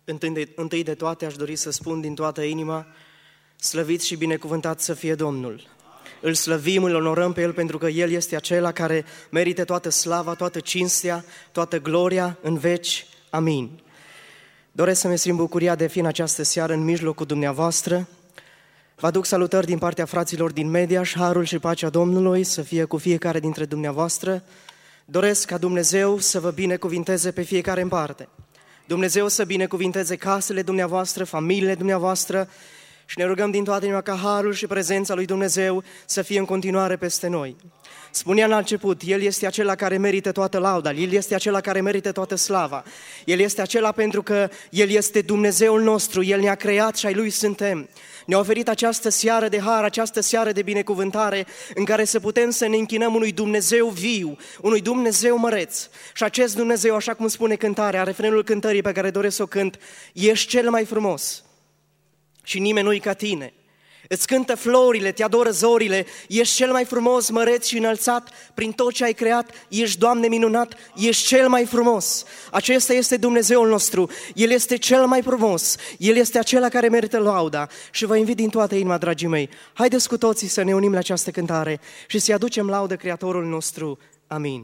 Întâi de toate aș dori să spun din toată inima, slăvit și binecuvântat să fie Domnul. Îl slăvim, îl onorăm pe El pentru că El este acela care merită toată slava, toată cinstea, toată gloria în veci. Amin. Doresc să-mi exprim bucuria de a fi în această seară în mijlocul dumneavoastră. Vă aduc salutări din partea fraților din Mediaș, harul și pacea Domnului să fie cu fiecare dintre dumneavoastră. Doresc ca Dumnezeu să vă binecuvinteze pe fiecare în parte. Dumnezeu să binecuvinteze casele dumneavoastră, familiile dumneavoastră și ne rugăm din toată inima ca harul și prezența lui Dumnezeu să fie în continuare peste noi. Spuneam la început, El este acela care merită toată lauda, El este acela care merită toată slava. El este acela pentru că El este Dumnezeul nostru, El ne-a creat și ai Lui suntem. Ne-a oferit această seară de har, această seară de binecuvântare în care să putem să ne închinăm unui Dumnezeu viu, unui Dumnezeu măreț. Și acest Dumnezeu, așa cum spune cântarea, refrenul cântării pe care doresc să o cânt, ești cel mai frumos și nimeni nu-i ca tine. Îți cântă florile, te adoră zorile, ești cel mai frumos, măreț și înălțat prin tot ce ai creat, ești, Doamne, minunat, ești cel mai frumos. Acesta este Dumnezeul nostru, El este cel mai frumos, El este acela care merită lauda. Și vă invit din toată inima, dragii mei, haideți cu toții să ne unim la această cântare și să-i aducem laudă Creatorul nostru. Amin.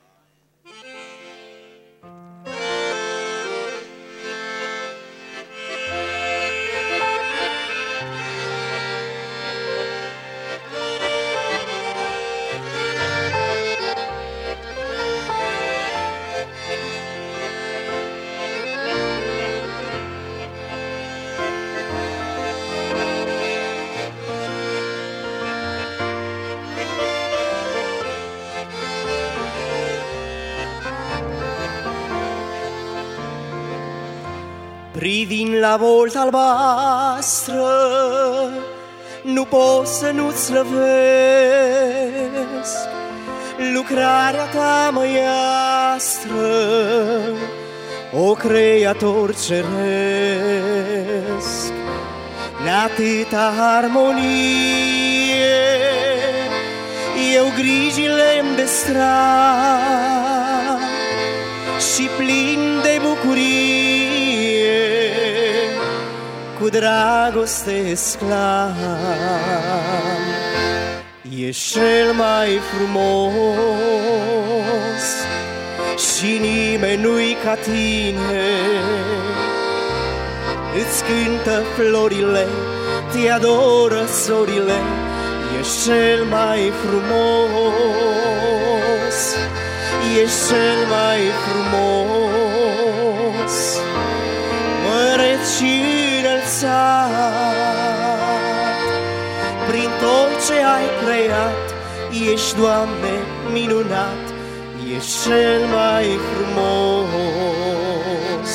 Privind la volta albastră, nu pot să nu-ți slăvesc lucrarea ta măiastră, o Creator ceresc. N-atâta armonie eu grijile-mi destram și plin de bucurie cu dragoste sclam. Ești cel mai frumos și nimeni nu-i ca tine. Îți cântă florile, te adoră zorile, ești cel mai frumos, ești cel mai frumos, măreț și înălțat prin tot ce ai creat. Ești, Doamne, minunat, ești cel mai frumos.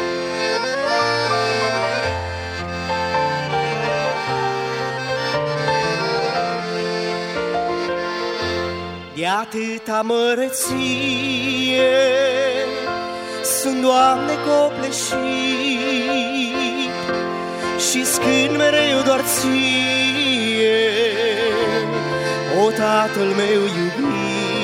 De atâta măreție sunt, Doamne, copleșit și-ți cânt mereu doar ție, o Tatăl meu iubit.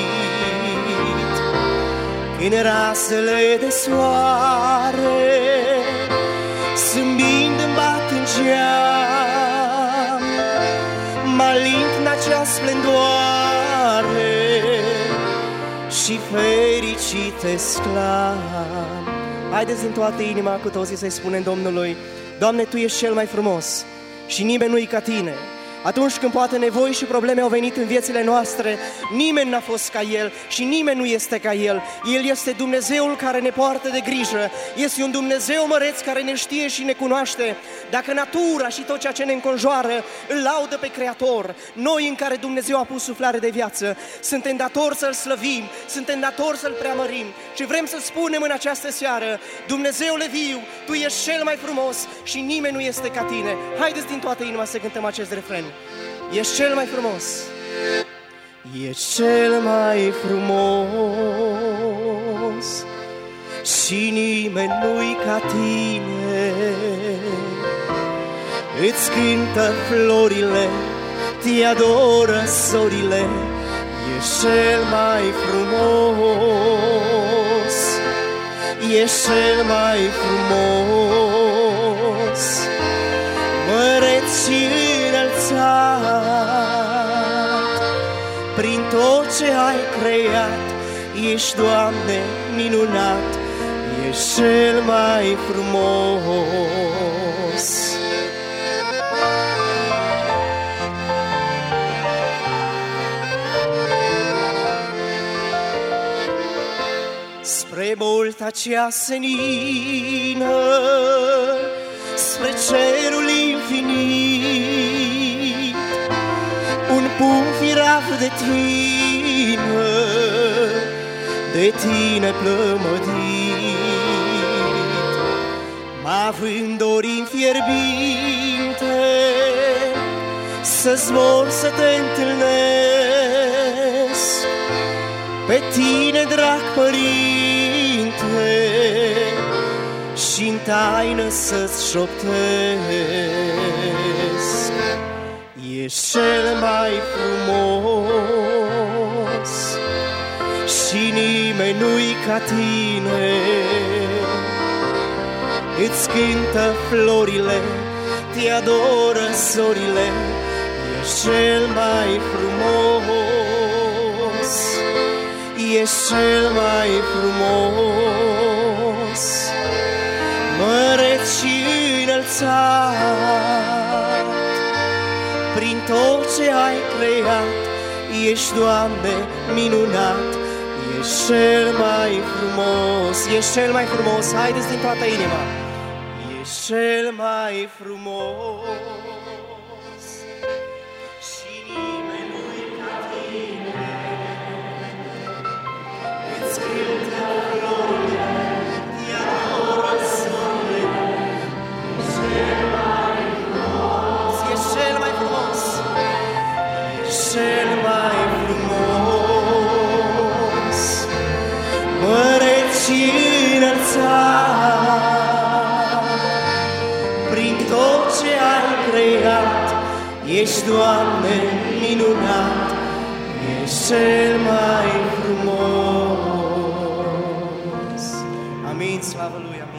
Când rasele de soare zâmbind-mi bat în geam, mă alint în acea splendoare și fericit exclam. Haideți din toată inima cu toții să-i spunem Domnului: Doamne, Tu ești cel mai frumos și nimeni nu-i ca Tine. Atunci când poate nevoi și probleme au venit în viețile noastre, nimeni n-a fost ca El și nimeni nu este ca El. El este Dumnezeul care ne poartă de grijă, este un Dumnezeu măreț care ne știe și ne cunoaște. Dacă natura și tot ceea ce ne înconjoară îl laudă pe Creator, noi în care Dumnezeu a pus suflare de viață, suntem datori să-L slăvim, suntem datori să-L preamărim și vrem să spunem în această seară: Dumnezeule viu, Tu ești cel mai frumos și nimeni nu este ca Tine. Haideți din toată inima să cântăm acest refren. Ești cel mai frumos, ești cel mai frumos și nimeni nu-i ca Tine. Îți cântă florile, te adoră zorile, ești cel mai frumos, ești cel mai frumos. tot ce ai creat. Ești, Doamne, minunat, ești cel mai frumos. Spre bolta cea senină, spre cerul infinit, un pumn firav de tine, de tine plămădit, m-având dorințe fierbinte, să zbor să te întâlnesc, pe tine, drag Părinte, și-n taină să-ți șoptesc. Ești cel mai frumos și nimeni nu-i ca tine. Îți cântă florile, te adoră sorile, ești cel mai frumos, ești cel mai frumos, măreț și înălțat. Prin tot ce ai creat, ești, Doamne, minunat, ești cel mai frumos, ești cel mai frumos. Haideți din toată inima, ești cel mai frumos și nimeni nu-i ca tine. Îți cântă florile, te adoră sorile, ești cel mai frumos, ești cel mai frumos, ești cel mai frumos, măreț și înălțat. Prin tot ce ai creat, ești, Doamne, minunat, ești cel mai frumos. Amin, slavă Lui, amin.